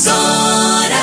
Difusora.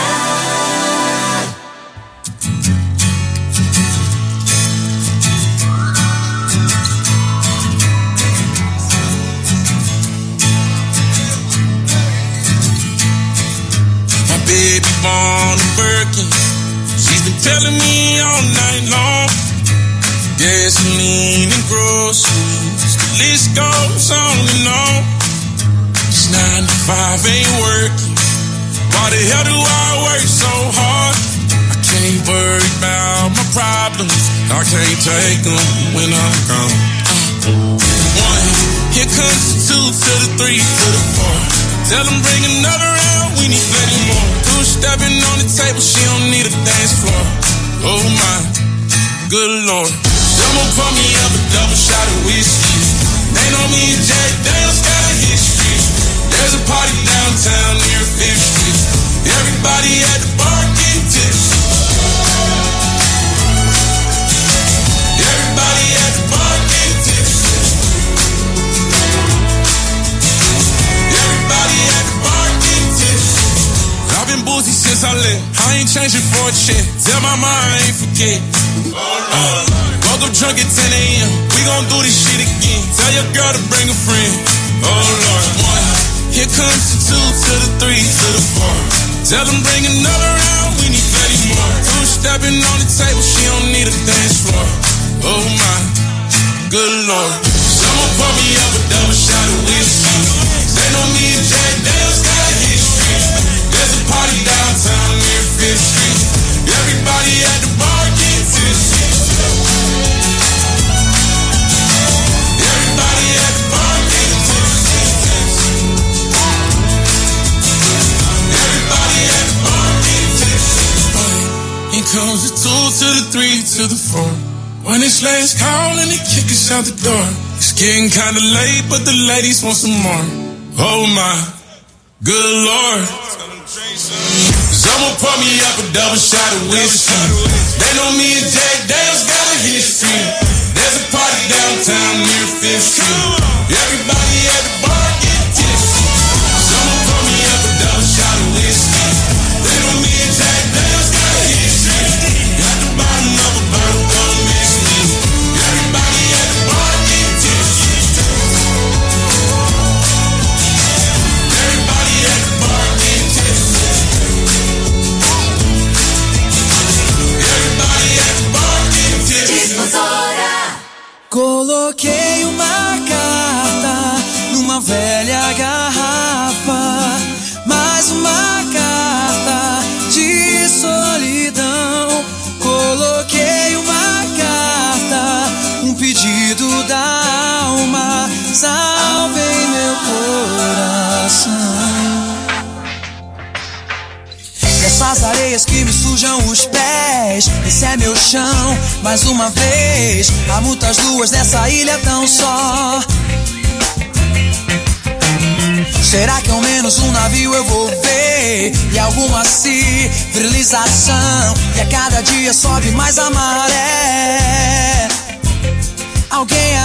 My baby born a Birkin. She's been telling me all night long. Gasoline and groceries, the list goes on and on. This 9 to 5 ain't working. Why the hell do I work so hard? I can't worry about my problems. I can't take them when I'm gone. 1, here comes the 2 to the 3 to the 4. Tell them bring another round, we need plenty more. 2 stepping on the table, she don't need a dance floor. Oh my, good Lord. Someone pour me up a double shot of whiskey. They know me and Jack Daniels got a history. There's a party downtown near 5th Street. Everybody at the bar getting tipsy. Everybody at the bar getting tipsy. Everybody at the bar getting tipsy. I've been boozy since I left. I ain't changing for a check. Tell my mom I ain't forget. Woke up drunk at 10 a.m. We gon' do this shit again. Tell your girl to bring a friend. Oh Lord. 1, here comes the 2 to the 3 to the 4. Tell them bring another round, we need plenty more. 2 stepping on the table, she don't need a dance floor. Oh my, good Lord. Someone pour me up a double shot of whiskey. They know me and Jack Daniels got a history. There's a party downtown near 5th Street. Everybody at the bar getting tipsy. Everybody at the bar getting tipsy. Everybody at the bar getting tipsy. Here comes the 2 to the 3 to the 4. When it's last call and they kick us out the door. It's getting kinda late, but the ladies want some more. Oh my, good Lord. Someone pour me up a double shot of whiskey. They know me and Jack Daniels got a history. There's a party downtown near 5th Street. Everybody at the bar getting tipsy. Someone pour me up a double shot of whiskey. They know me and Jack Daniels got a history. Got the bottom of a bottle, don't mix me. Everybody at the bar getting tipsy. Everybody at the bar getting tipsy. Everybody at the bar getting tipsy. Difusora. Coloquei uma carta numa velha garrafa, mais uma carta de solidão. Coloquei uma carta, um pedido da alma, salvei meu coração. Essas areias que me sujam os pés, esse é meu chão, mais uma vez. Há muitas luas nessa ilha tão só. Será que ao menos um navio eu vou ver? E alguma civilização? E a cada dia sobe mais a maré. Alguém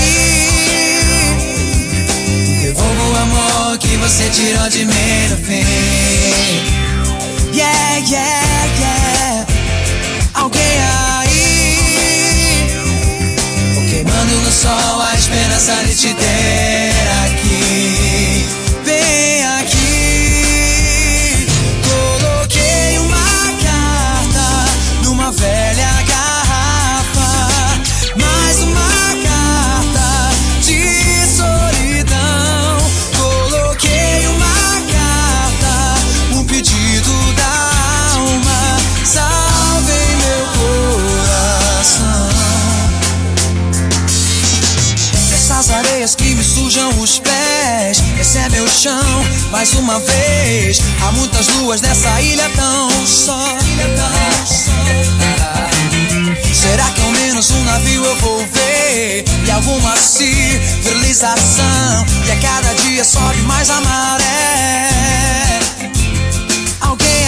aí? Devolva o amor que você tirou de mim no fim. Yeah, yeah, yeah. Alguém aí? Queimando no sol a esperança de te ter aqui. Vem aqui. Coloquei uma carta numa velha garrafa, mais uma carta de solidão. Coloquei uma carta, um pedido da alma, salvei meu coração. Essas areias que me sujam os pés, esse é meu chão, mais uma vez. Há muitas luas nessa ilha tão só. Será que ao menos um navio eu vou ver? E alguma civilização? E a cada dia sobe mais a maré. Alguém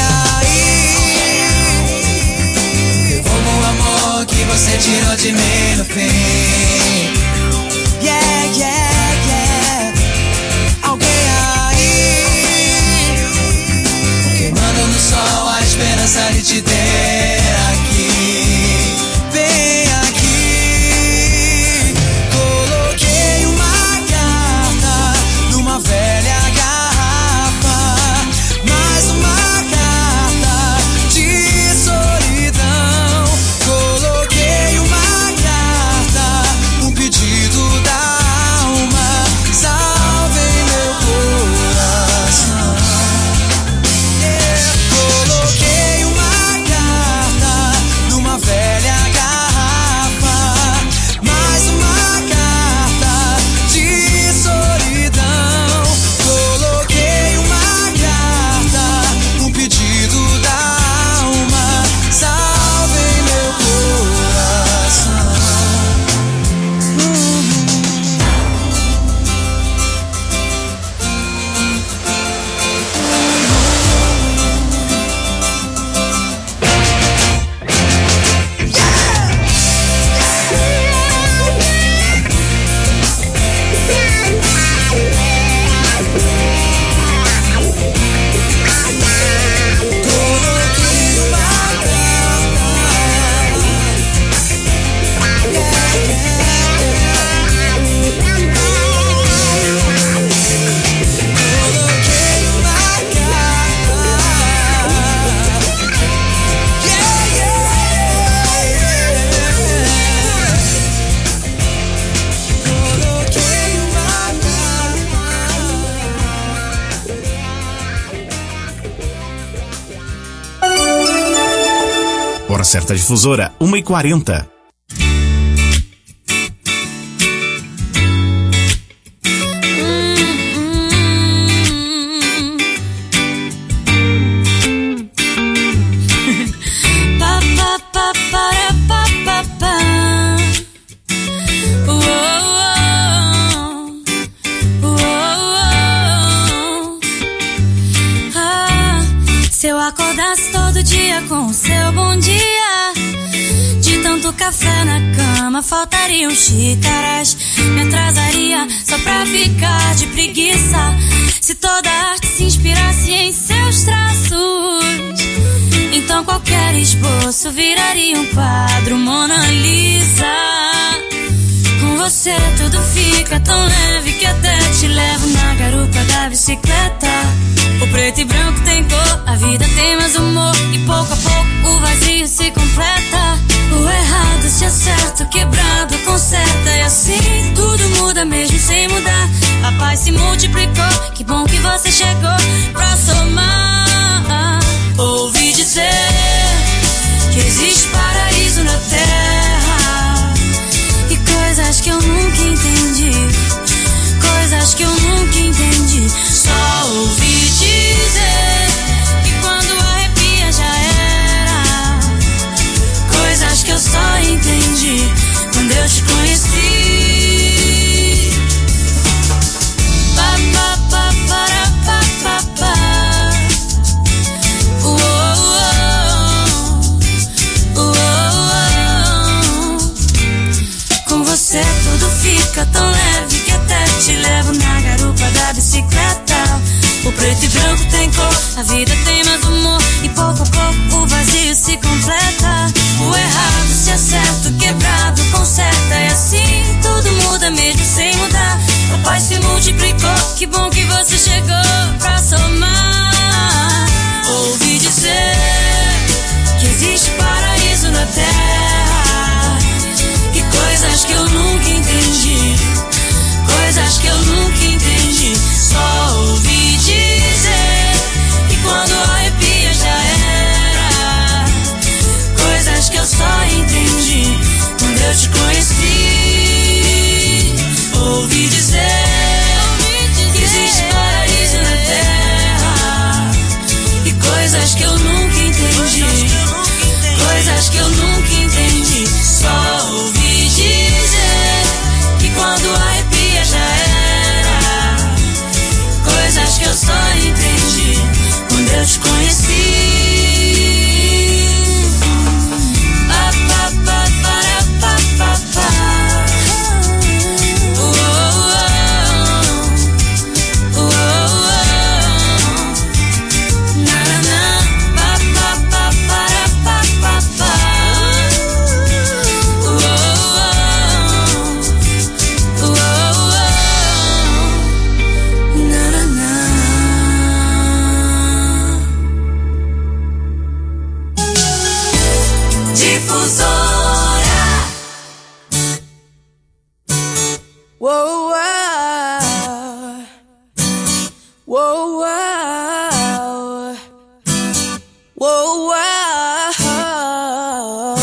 aí? Devolva o amor que você tirou de mim no fim. Yeah, yeah, yeah. Alguém aí? Parado no sol, a esperança de te ter aqui, bem aqui. Coloquei uma carta numa velha garrafa, mais uma carta de solidão. Coloquei uma carta, um pedido da alma, salvem meu coração. Coloquei uma carta numa velha garrafa, mais uma carta de solidão. Coloquei uma carta, um pedido da alma, salvem meu coração. Hora certa difusora, 1h40. Se eu acordasse todo dia com o seu bom dia, de tanto café na cama faltariam xícaras. Me atrasaria só pra ficar de preguiça. Se toda arte se inspirasse em seus traços, então qualquer esboço viraria um quadro Mona Lisa. Com você tudo fica tão leve que até te levo na garupa da bicicleta. O preto e branco tem cor, a vida tem mais humor, e pouco a pouco o vazio se completa. O errado se acerta, o quebrado conserta, e assim tudo muda mesmo sem mudar. A paz se multiplicou, que bom que você chegou pra somar. Ouvi dizer que existe paraíso na terra, e coisas que eu nunca entendi, coisas que eu nunca entendi. Só ouvi dizer que quando arrepia já era, coisas que eu só entendi quando eu te conheci. Pa, pa, pa, para, pa, pa, pa. Com você tudo fica tão leve que até te levo na garupa da bicicleta. O preto e branco tem cor, a vida tem mais humor, e pouco a pouco o vazio se completa. O errado se acerta, o quebrado conserta, e assim tudo muda mesmo sem mudar. A paz se multiplicou, que bom que você chegou pra somar. Ouvi dizer que existe paraíso na terra, e coisas que eu nunca entendi, coisas que eu nunca entendi. Só ouvi dizer que quando arrepia já era, coisas que eu só entendi quando eu te conheci. Ouvi dizer que existe paraíso na terra, e coisas que eu nunca entendi, coisas que eu nunca entendi. Só ouvi dizer que quando arrepia já era, coisas que eu só entendi quando eu te conheci. Pa, pa, pa, para, pa, pa, pa. Na, na, na. Whoa, whoa.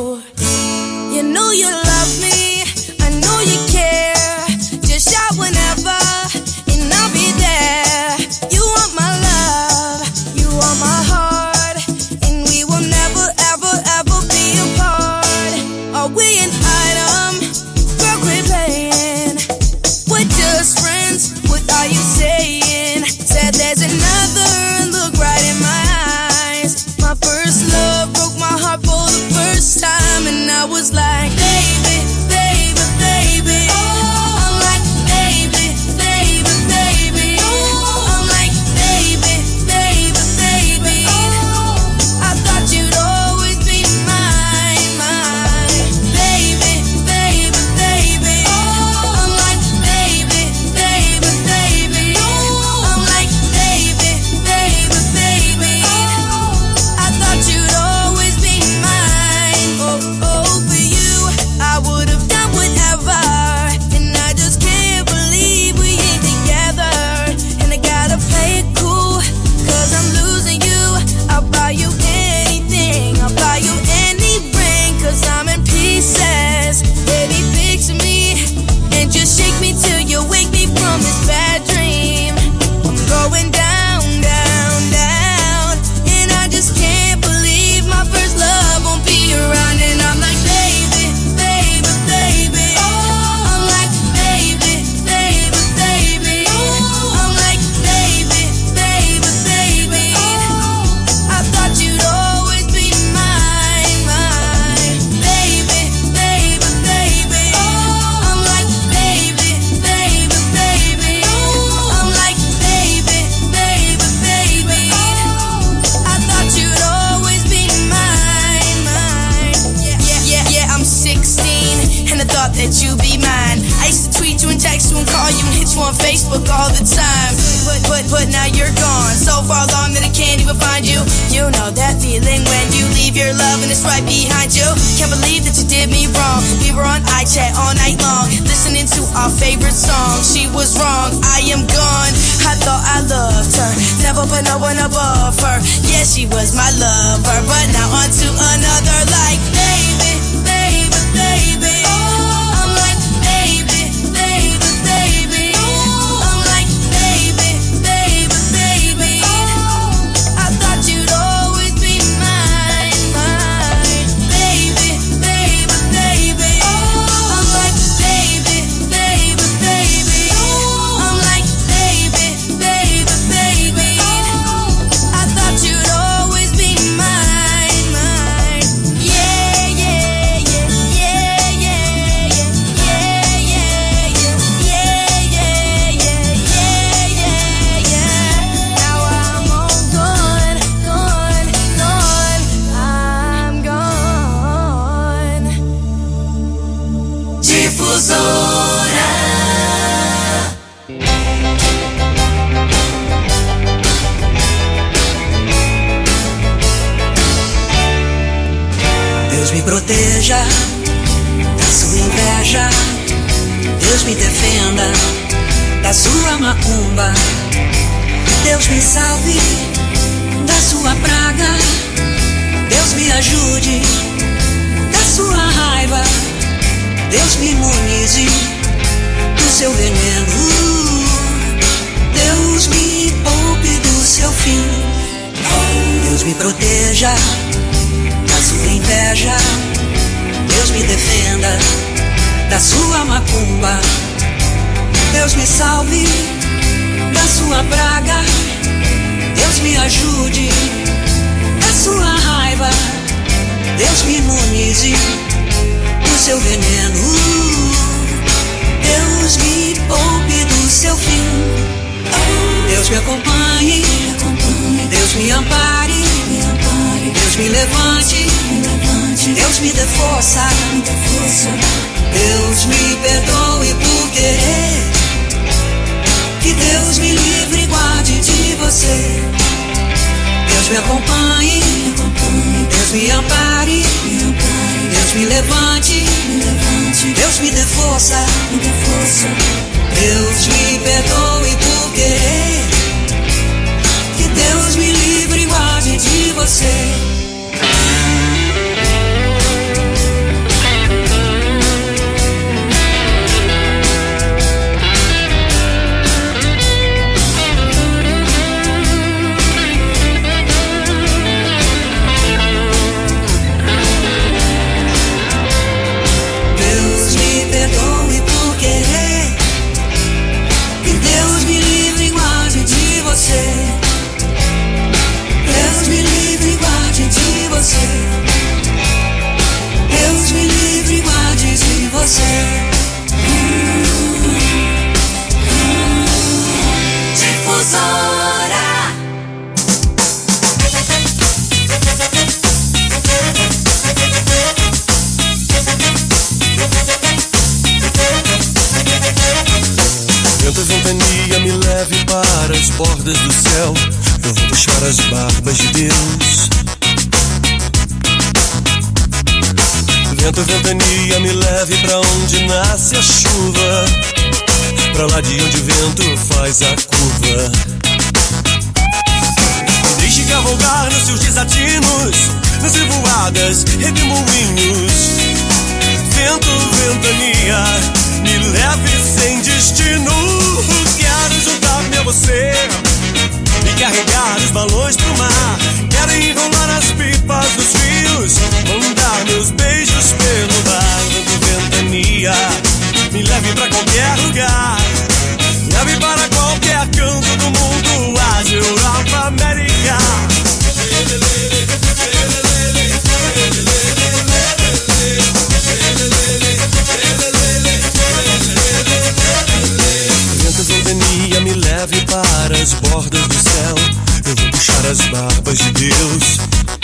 You know you love me, I know you care. Just shout whenever, and I'll be there. You want my love, you want my heart, and we will never, ever, ever be apart. Are we an item? Girl, quit playing. We're just friends, what are you saying? Said there's another, look right in my eyes. My first love broke my heart for the first time, and I was like, baby, baby, baby. Oh, I'm like, baby, baby, baby. Oh, I'm like, baby, baby, baby. Oh, I thought you'd always be mine, mine. Baby, baby, baby. Oh, I'm like, baby, baby, baby. Oh, I'm like, baby, baby, baby. Oh, I thought you'd always be mine. Oh, oh, for you, I would have done whatever. And I just can't believe we ain't together. And I gotta play it cool, cause I'm losing you. I'll buy you anything, I'll buy you any ring, cause I'm in pieces. Baby, picture me, and just shake me till you wake me from this bad dream. I'm going down, down, down, and I just can't believe my first love won't be around. And I'm like, baby, baby, baby. Oh, I'm like, baby, baby, baby. Oh, I'm like, baby, baby, baby. Oh, I thought you'd always be mine, mine. Baby, baby, baby. Oh, I'm like, baby, baby, baby. Oh, I'm like, baby, baby, baby. Oh, I thought you'd always be mine, mine. Yeah, I'm 16, and I thought that you'd be mine. I used to tweet you and text you and call you and hit you on Facebook all the time. But now you're gone, so far along that I can't even find you. You know that feeling when you leave your love and it's right behind you. Can't believe that you did me wrong. We were on iChat all night long, listening to our favorite song. She was wrong, I am gone. I thought I loved her, never put no one above her. Yeah, she was my lover, but now on to another. Like, baby, baby, baby. Oh, I'm like, baby, baby, baby. Oh, I'm like, baby, baby, baby. Oh, I thought you'd always be mine, mine. Baby, baby, baby. Oh, I'm like, baby, baby, baby. Oh, I'm like, baby, baby, baby. Oh, I thought you'd always be mine, mine. Yeah, yeah, yeah, yeah, yeah, yeah, yeah, yeah, yeah, yeah, yeah, yeah. Now I'm all gone, gone, gone. I'm gone. Difusora. Deus me proteja da sua inveja, Deus me defenda da sua macumba, Deus me salve da sua praga, Deus me ajude da sua raiva, Deus me imunize do seu veneno, Deus me poupe do seu fim. Deus me proteja da sua inveja, Deus me defenda da sua macumba, Deus me salve da sua praga, Deus me ajude da sua raiva, Deus me imunize do seu veneno, Deus me poupe do seu fim. Deus me acompanhe, Deus me ampare, Deus me levante, Deus me dê força, Deus me perdoe por querer, que Deus me livre e guarde de você. Deus me acompanhe, Deus me ampare, Deus me levante, Deus me dê força, Deus me perdoe por querer, que Deus me livre e guarde de você. bordas do céu, eu vou puxar as barbas de Deus. Vento, ventania, me leve pra onde nasce a chuva, pra lá de onde o vento faz a curva. Me deixe cavalgar nos seus desatinos, nas revoadas, redemoinhos. Vento, ventania, me leve sem destino. Quero juntar-me a você e carregar os balões pro mar. Quero enrolar as pipas dos fios, mandar meus beijos pelo ar. Vento, ventania, me leve pra qualquer lugar, leve para qualquer canto do mundo, Ásia, Europa, América. Vento, ventania, me leve para as bordas do céu, eu vou puxar as barbas de Deus.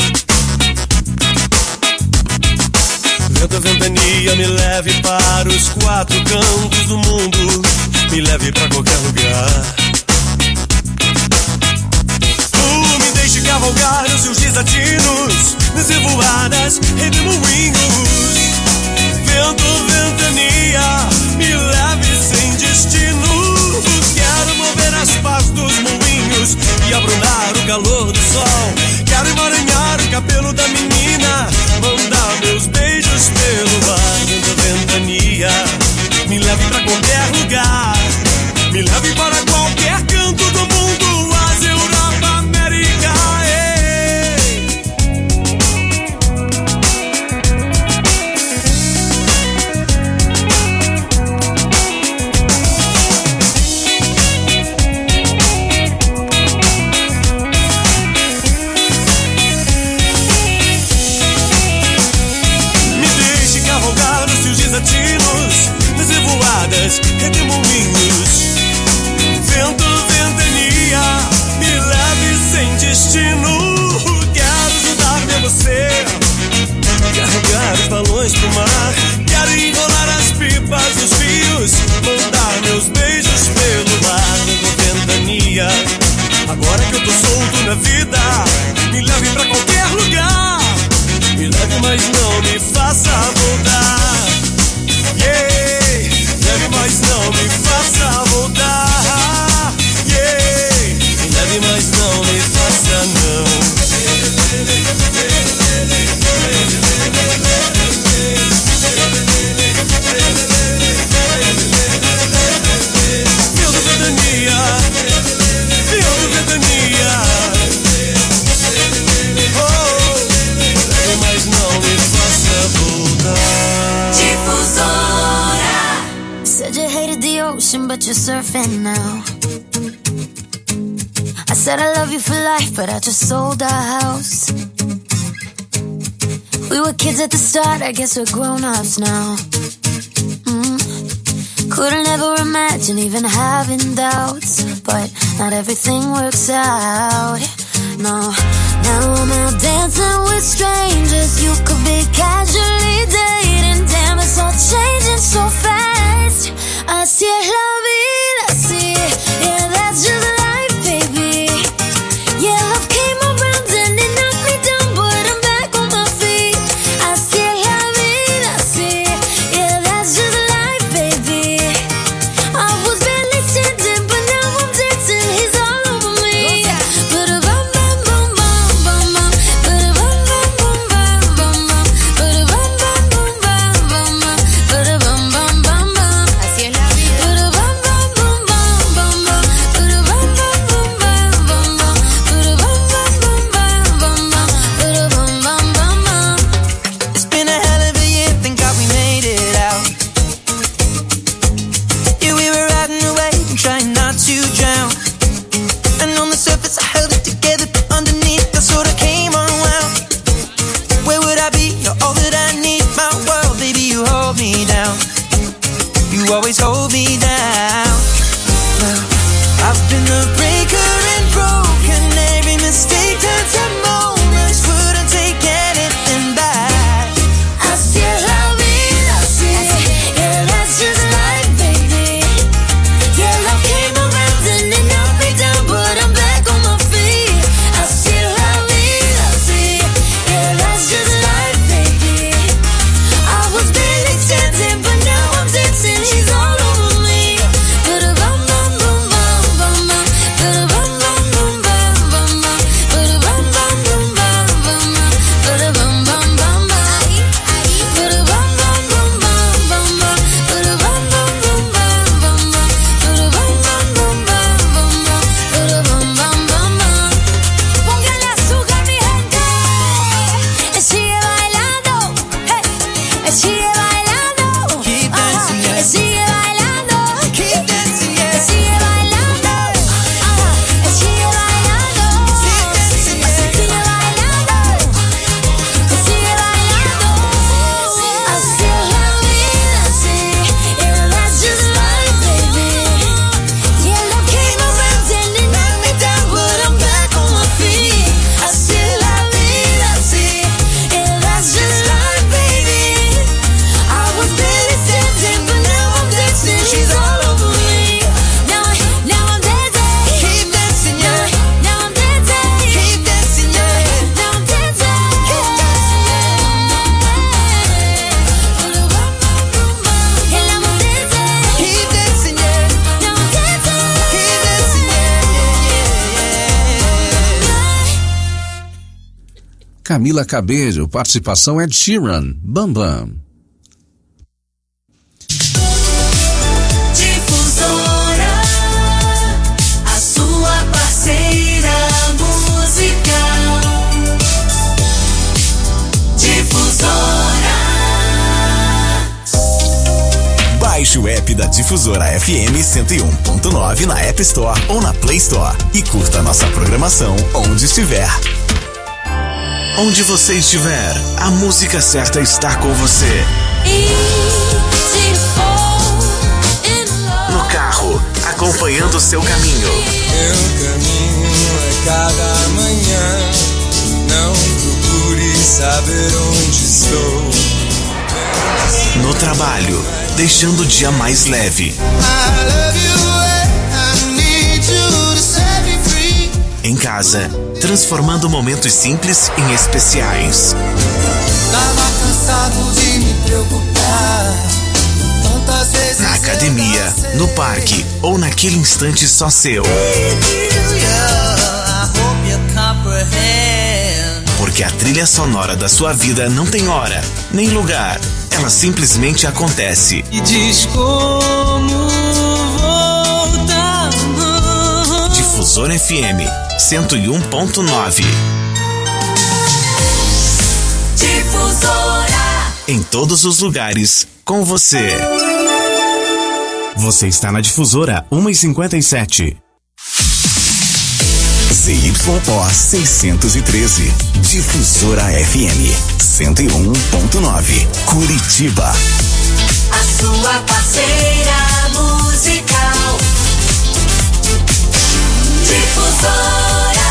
Vento, ventania, me leve para os quatro cantos do mundo, me leve pra qualquer lugar. Me deixe cavalgar nos seus desatinos, nas revoadas, redemoinhos. Vento, ventania, me leve sem destino. Quero mover as pás dos moinhos e abrunar o calor do sol. Quero emaranhar o cabelo da menina, mandar meus beijos pelo ar. Vento, ventania, me leve pra qualquer lugar, me leve para qualquer canto do mundo, Ásia, Europa, América. Me deixe cavalgar nos seus desatinos, nas revoadas, redemoinhos. Vento, ventania, me leve sem destino. Quero juntar-me a você, carregar os balões pro mar. Quero enrolar as pipas dos fios, mandar meus beijos pelo ar. Vento, ventania, agora que eu tô solto na vida, me leve pra qualquer lugar, me leve, mas não me faça voltar. Yeah, leve, mas não me faça voltar. Yeah, leve, mas não me faça não. Vento, ventania, vento, ventania. Oh, leve, mas não me faça voltar. Difusora. Said you hated the ocean, but you're surfing now. I said I love you for life, but I just sold our house. We were kids at the start, I guess we're grown-ups now. Couldn't ever imagine even having doubts, but not everything works out. No, now I'm out dancing with strangers. You could be casually dating. Damn, it's all changing so fast. Así es la vida, sí. Yeah, that's just life, baby. Yeah, love came around and it knocked me down, but I'm back on my feet. Así es la vida, sí. Yeah, that's just life, baby. I was barely standing, but now I'm dancing. He's all over me. Ba-da-bum, bum, bum, bum, bum, bum. Ba-da-bum, bum, bum, bum, bum, bum. Ba-da-bum, bum, bum, bum, bum, bum. Ba-da-bum, bum, bum, bum. Así es la vida. Ba-da-bum, bum, Camila Cabello, participação Ed Sheeran, Bam Bam. Difusora, a sua parceira musical. Difusora. Baixe o app da Difusora FM 101.9 na App Store ou na Play Store e curta nossa programação onde estiver. Onde você estiver, a música certa está com você. No carro, acompanhando o seu caminho. Meu caminho é cada manhã. Não procure saber onde estou. No trabalho, deixando o dia mais leve. Em casa, transformando momentos simples em especiais. Tava cansado de me preocupar. Tantas vezes Na academia, no parque ou naquele instante só seu. Porque a trilha sonora da sua vida não tem hora, nem lugar. Ela simplesmente acontece. e diz como voltar. Difusora FM 101.9. Difusora. Em todos os lugares, com você. Você está na Difusora 1h57. ZYO 613. Difusora FM 101.9. Curitiba. A sua parceira musical. Difusora.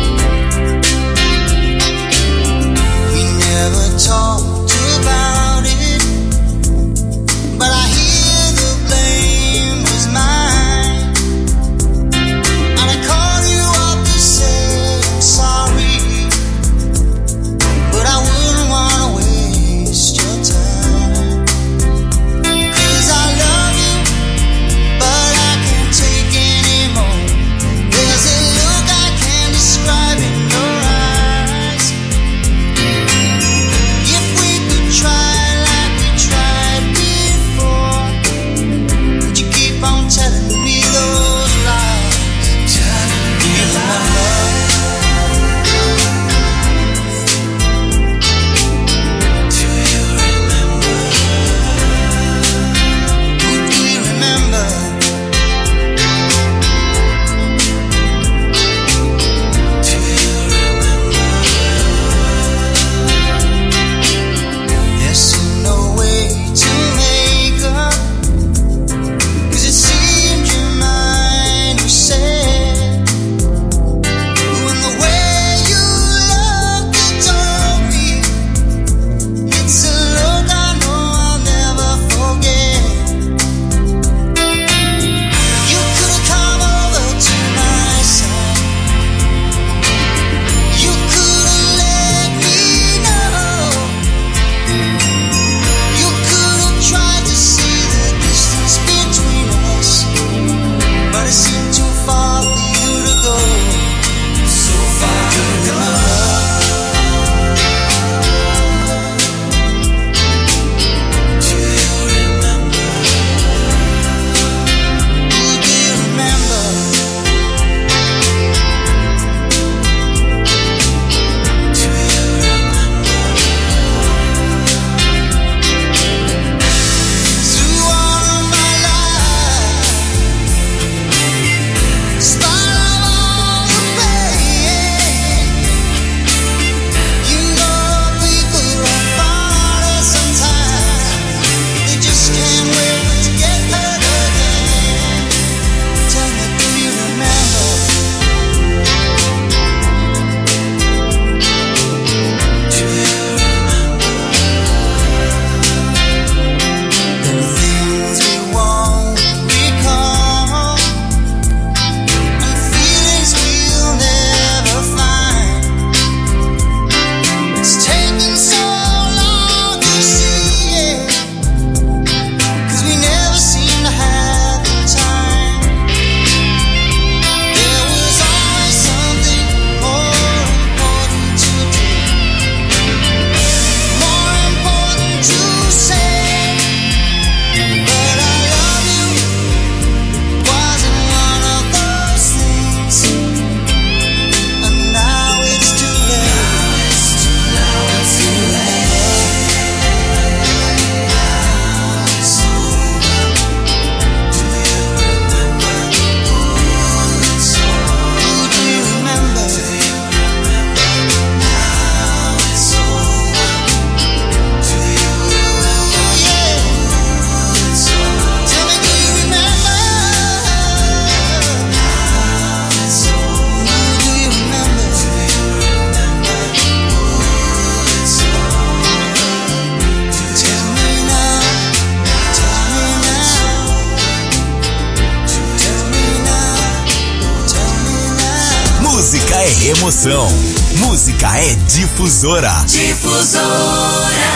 Talked about é emoção. Música é Difusora. Difusora.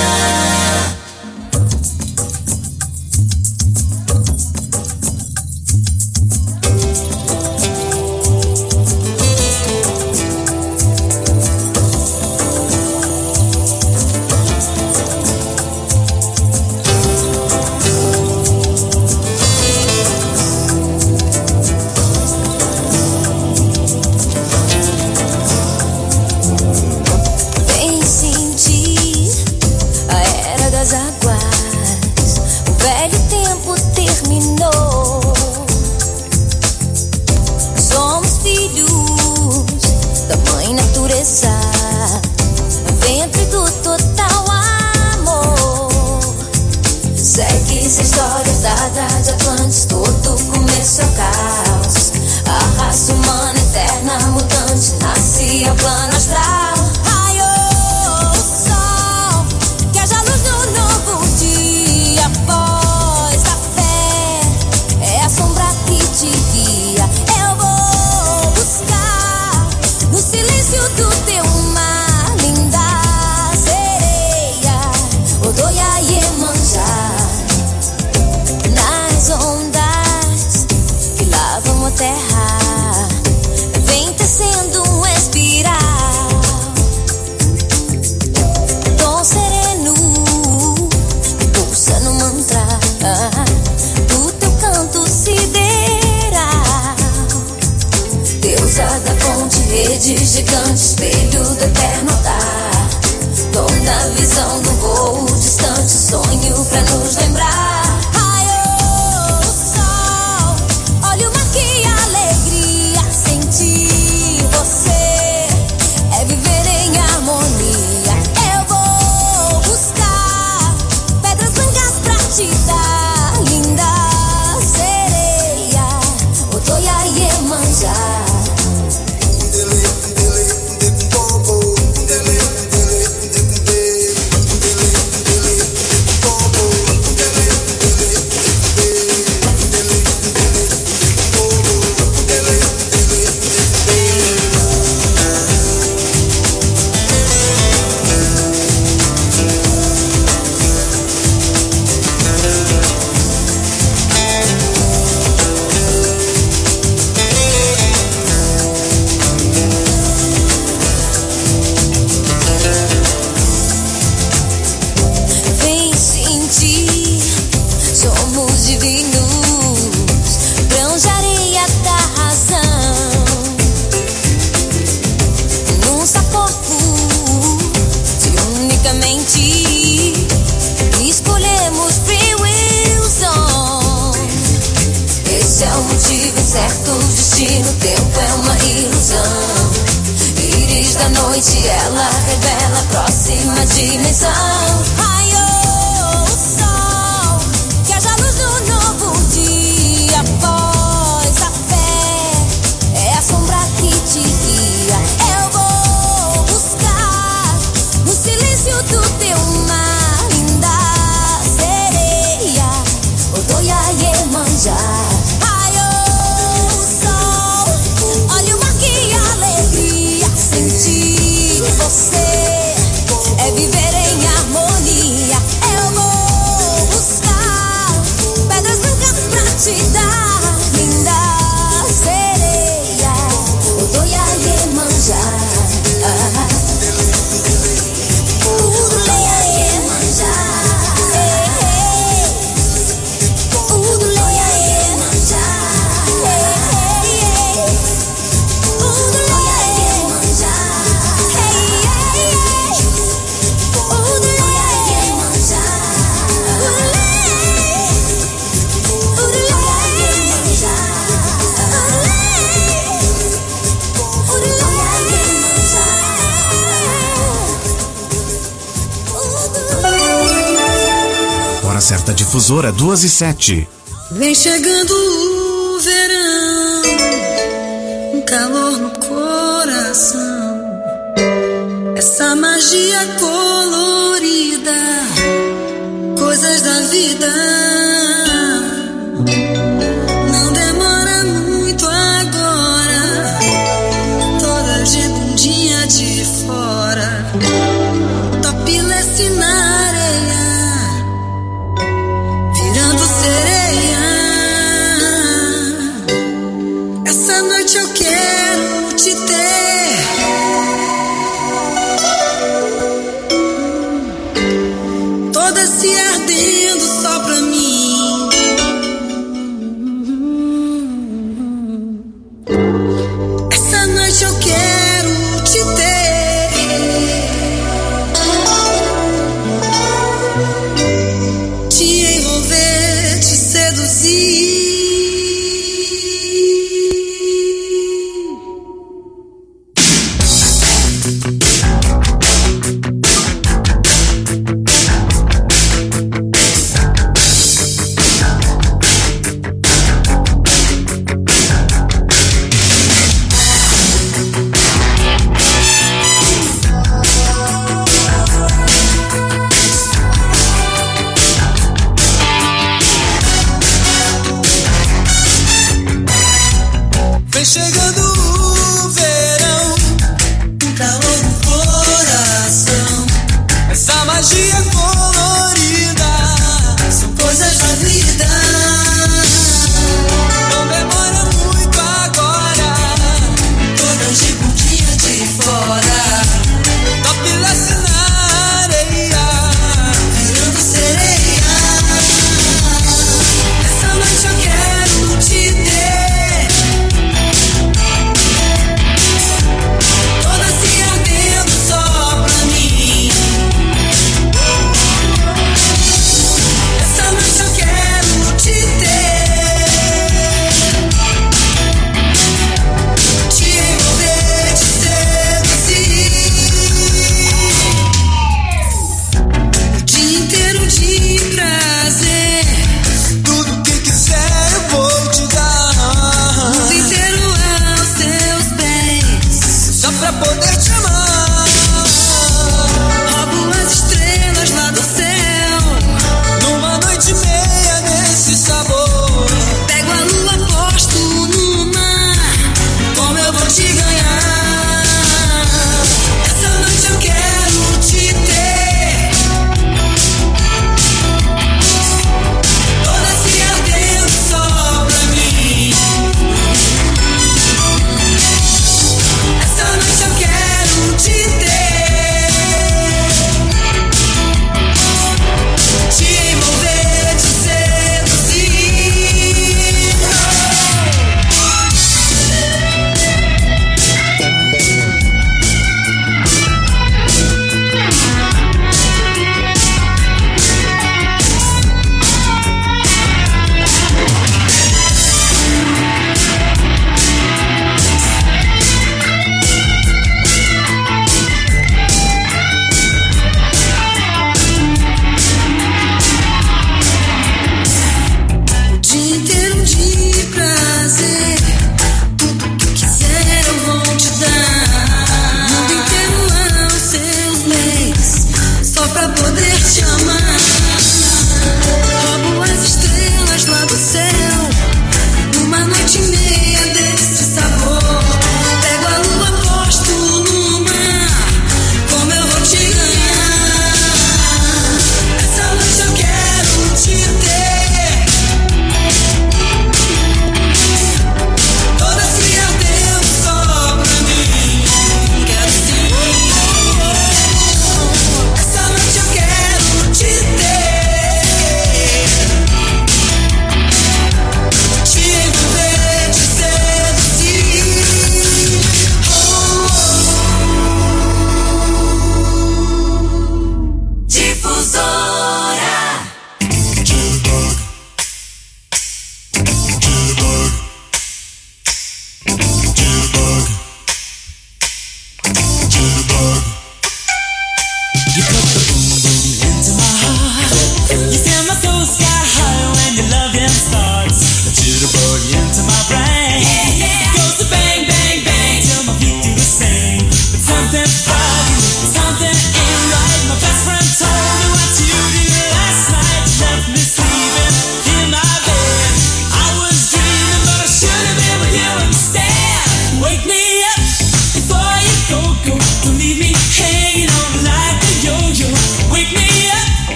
Certa Difusora 2:07. Vem chegando o verão, um calor no coração, essa magia colorida, coisas da vida. Não demora muito agora, tô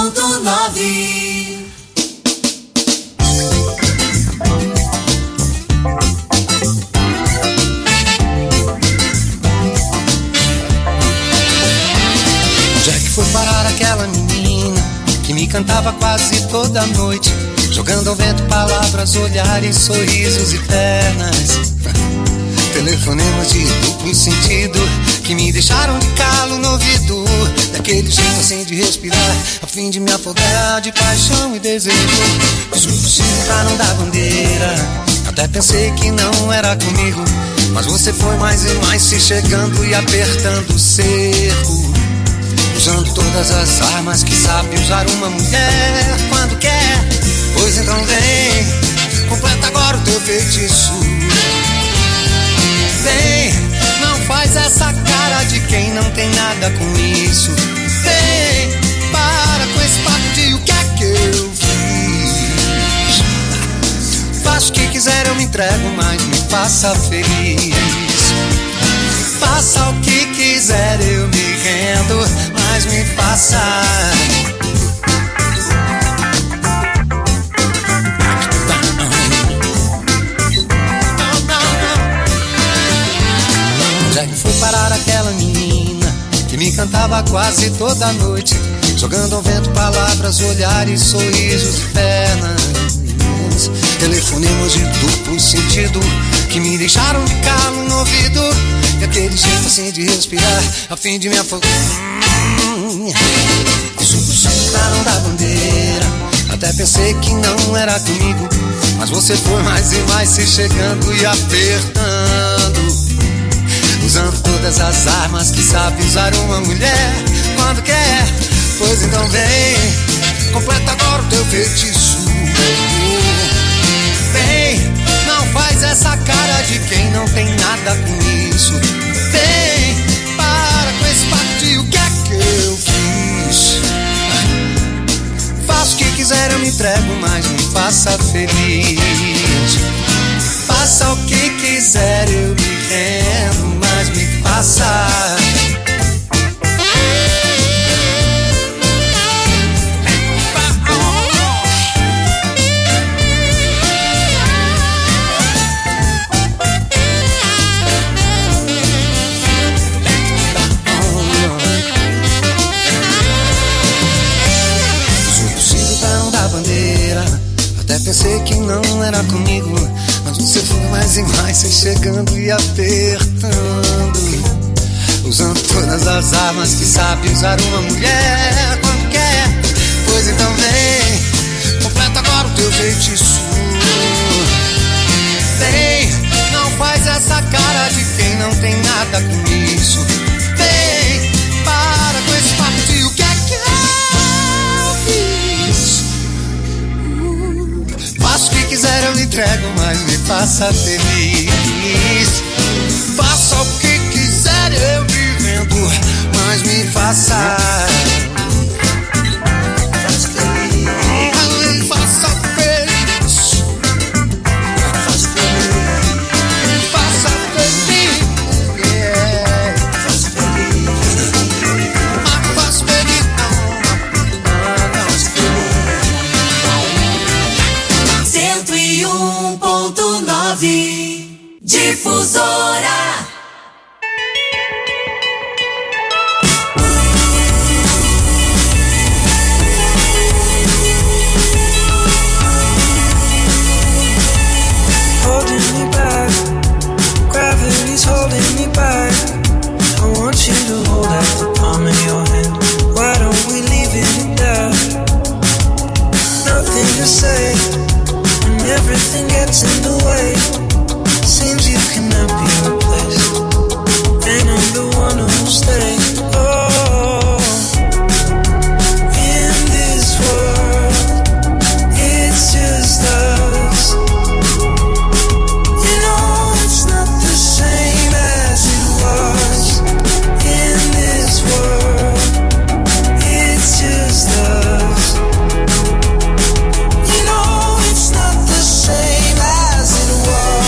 Onde é que foi parar aquela menina que me cantava quase toda noite, jogando ao vento palavras, olhares, sorrisos e pernas? Telefonemas de duplo sentido que me deixaram de calo no ouvido, daquele jeito assim de respirar, a fim de me afogar de paixão e desejo. Fiz o possível pra não dar bandeira, até pensei que não era comigo, mas você foi mais e mais se chegando e apertando o cerco, usando todas as armas que sabe usar uma mulher quando quer. Pois então vem, completa agora o teu feitiço. Vem, não faz essa cara de quem não tem nada com isso. Vem, para com esse papo de o que é que eu fiz. Faça o que quiser, eu me entrego, mas me faça feliz. Faça o que quiser, eu me rendo, mas me faça. Onde é que foi parar aquela menina que me cantava quase toda noite, jogando ao vento palavras, olhares, sorrisos e pernas? Telefonemas de duplo sentido que me deixaram de calo no ouvido, e aquele jeito assim de respirar, a fim de me afogar. Fiz o possível pra não dar bandeira, até pensei que não era comigo, mas você foi mais e mais se chegando e apertando, usando todas as armas que sabe usar uma mulher quando quer. Pois então vem, completa agora o teu feitiço. Vem, não faz essa cara de quem não tem nada com isso. Vem, para com esse papo de o que é que eu fiz. Faça o que quiser, eu me entrego, mas me faça feliz. Faça o que quiser, eu me rendo, mas me faça. Pensei que não era comigo, mas você foi mais e mais se chegando e apertando, usando todas as armas que sabe usar uma mulher quando quer. Pois então vem, completa agora o teu feitiço. Vem, não faz essa cara de quem não tem nada com isso. Vem, para com esse papo de o que é que eu fiz. Faça o que quiser, eu lhe entrego, mas me faça feliz. Faça o que quiser, eu me rendo, mas me faça. Faça feliz. Faça feliz. Faça feliz. Faça feliz. Yeah. Faça feliz. Mas faça feliz. Faça feliz. 101.9 Difusora. Holding me back, gravity's holding me back. I want you to hold out the palm of your hand. Why don't we leave it there? Nothing to say, and everything gets in the way. Seems you cannot be replaced, and I'm the one who'll stay. Oh, in this world, it's just us. You know it's not the same as it was. In this world, it's just us. You know it's not the same as it was.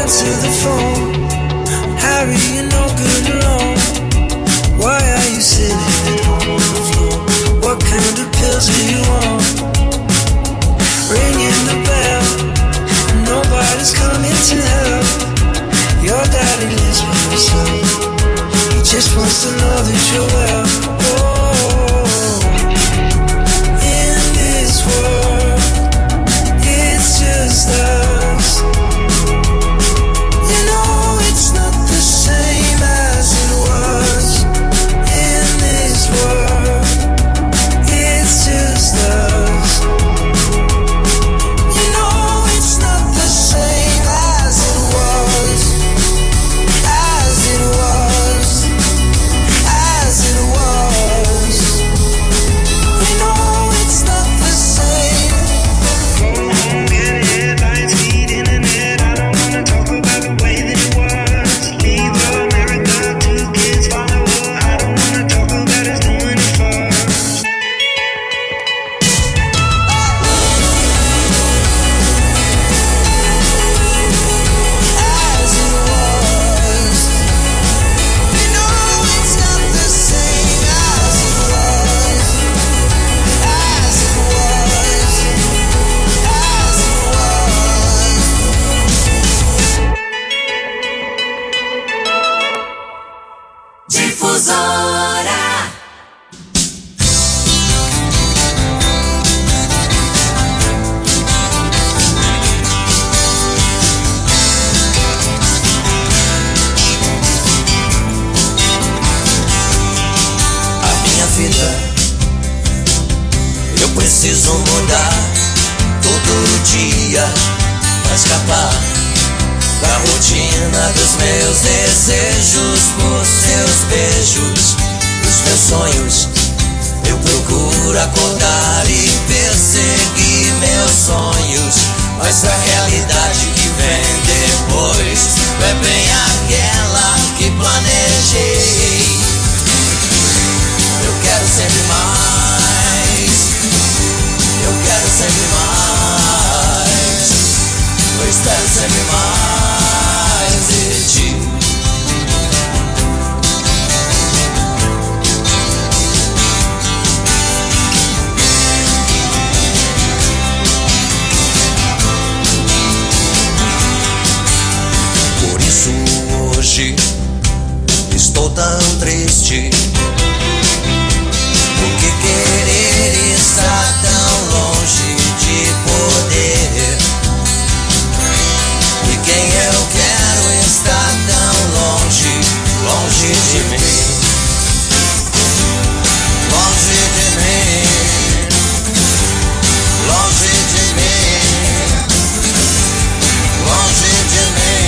answer the phone. Harry, you're no good alone. Why are you sitting at home on the floor? What kind of pills do you want? Ringing the bell, nobody's coming to help. Your daddy lives by himself. He just wants to know that you're well. In this world, it's just us. You know it's not the same as it was. In this world, it's just us. You know it's not the same as it was. As it was. As it was. You know it's not the same. Phone home, get headlines, feed internet. I don't wanna talk about the way that it was. Leave America, 2 kids, follow her. I don't wanna talk about us doing it first. As it was. You know it's not the same as it was. As it was. As it was. Difusora. A minha vida, eu preciso mudar todo dia pra escapar da rotina dos meus desejos, por seus beijos, os meus sonhos. Eu procuro acordar e perseguir meus sonhos, mas a realidade que vem depois é bem aquela que planejei. Eu quero sempre mais, eu quero sempre mais, eu espero sempre mais de ti. Por isso hoje estou tão triste, porque querer estar tão longe de poder. E quem eu quero estar tão longe, longe de mim. Longe de mim. Longe de mim. Longe de mim.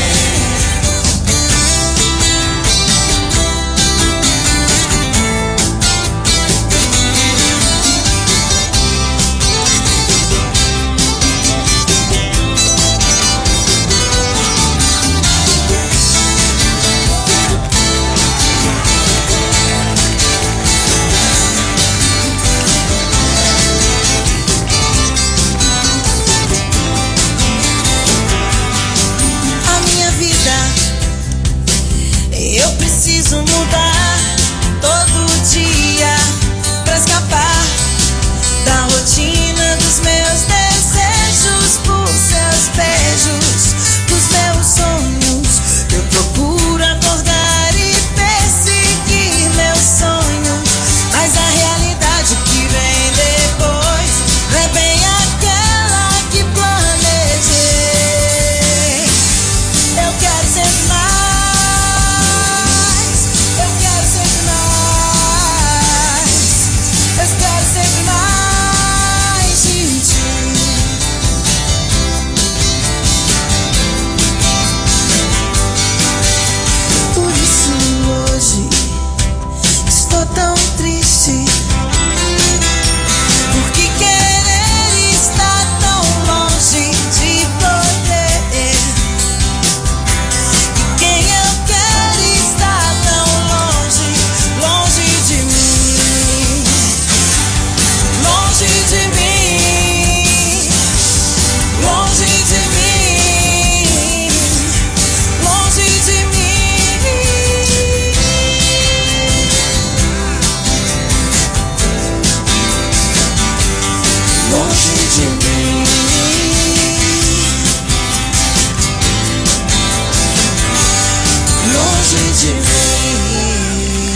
de mim.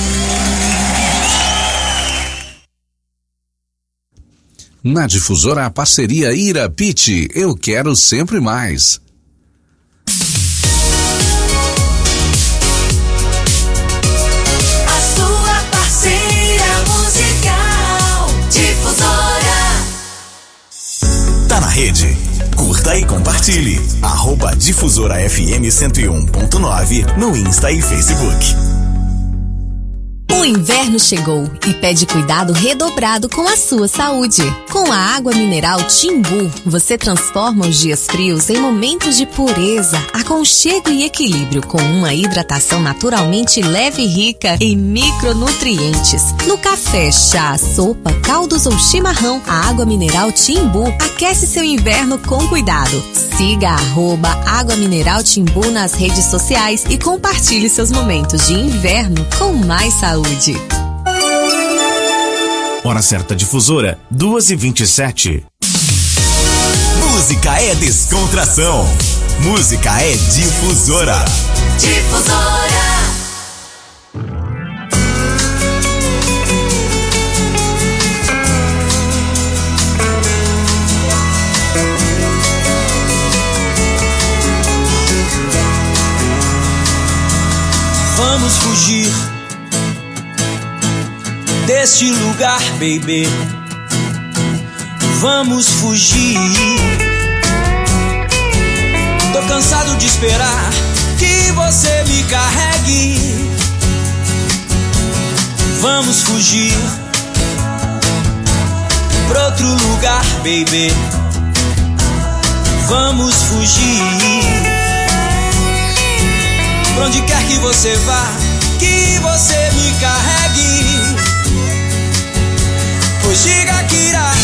Na Difusora, a parceria Irapiti, eu quero sempre mais. A sua parceira musical, Difusora. Tá na rede? Curta e compartilhe. @Difusora FM 101.9 no Insta e Facebook. O inverno chegou e pede cuidado redobrado com a sua saúde. Com a água mineral Timbu, você transforma os dias frios em momentos de pureza, aconchego e equilíbrio, com uma hidratação naturalmente leve e rica em micronutrientes. No café, chá, sopa, caldos ou chimarrão, a água mineral Timbu aquece seu inverno com cuidado. Siga @Água Mineral Timbu nas redes sociais e compartilhe seus momentos de inverno com mais saúde. Hora certa Difusora, 2h27. Música é descontração. Música é Difusora. Difusora. Vamos fugir deste lugar, baby. Vamos fugir. Tô cansado de esperar que você me carregue. Vamos fugir pra outro lugar, baby. Vamos fugir. Pra onde quer que você vá, que você me carregue. Pois diga que irá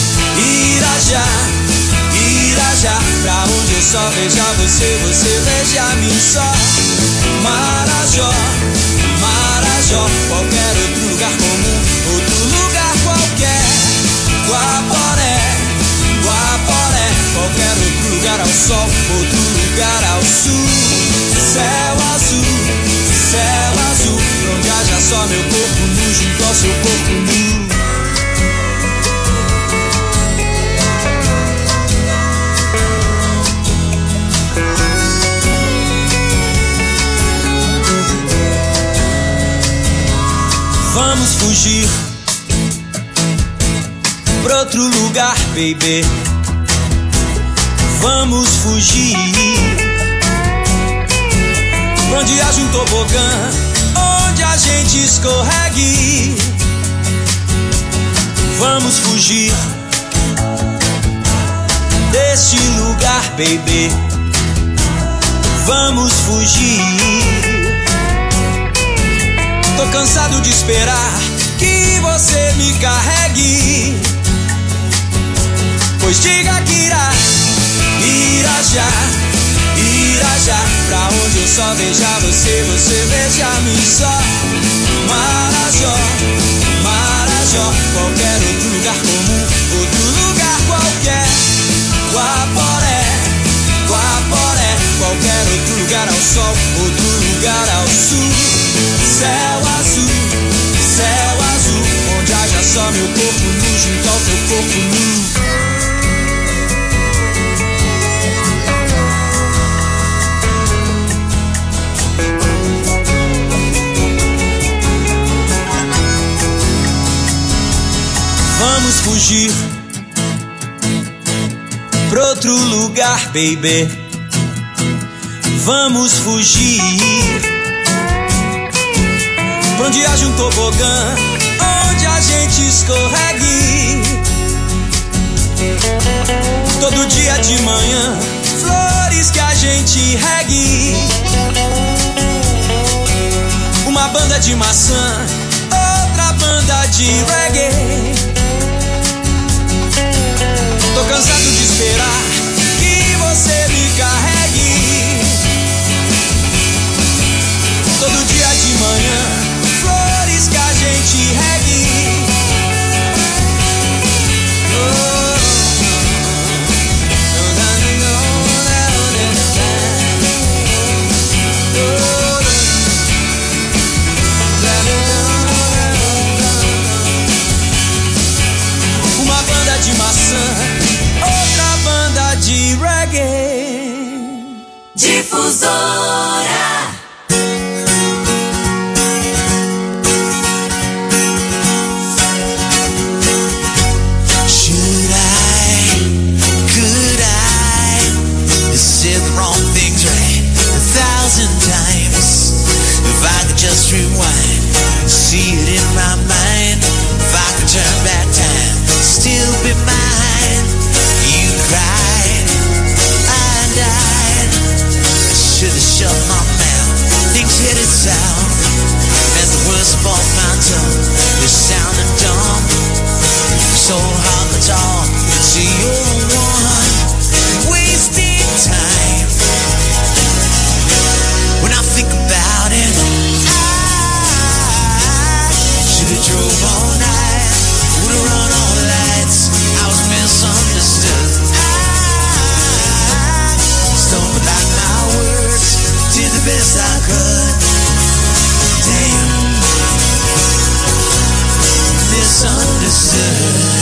já pra onde eu só veja você, você veja-me só. Marajó, qualquer outro lugar comum, outro lugar qualquer. Guaporé, qualquer outro lugar ao sol, outro lugar ao sul. Céu azul, pra onde haja só meu corpo nu junto ao seu corpo nu. Vamos fugir pra outro lugar, baby. Vamos fugir pra onde haja um tobogã, onde a gente escorregue. Vamos fugir deste lugar, baby. Vamos fugir. Tô cansado de esperar que você me carregue. Pois diga que irá já pra onde eu só veja você, você veja-me só. Marajó, qualquer outro lugar comum, outro lugar qualquer. Guaporé, qualquer outro lugar ao sol, outro lugar ao sul. Céu azul, onde haja só meu corpo nu junto ao teu corpo nu. Vamos fugir pra outro lugar, baby. Vamos fugir pra onde haja um tobogã, onde a gente escorregue. Todo dia de manhã, flores que a gente regue. Uma banda de maçã, outra banda de reggae. Tô cansado de esperar que você me carregue. Todo dia de manhã, flores que a gente regue. Difusora. Should I, could I, said the wrong things right 1,000 times. If I could just rewind, see it in my mind. If I could turn back time, still be mine. You cried, I died. I should have shut my mouth. Things headed south. As the words fall my tongue, they sounded dumb. So hard to talk, see you're the one wasting time. When I think about it, I should've drove all night, would've run all lights. I was misunderstood. I stumbled out my words, did the best I could. Damn, misunderstood.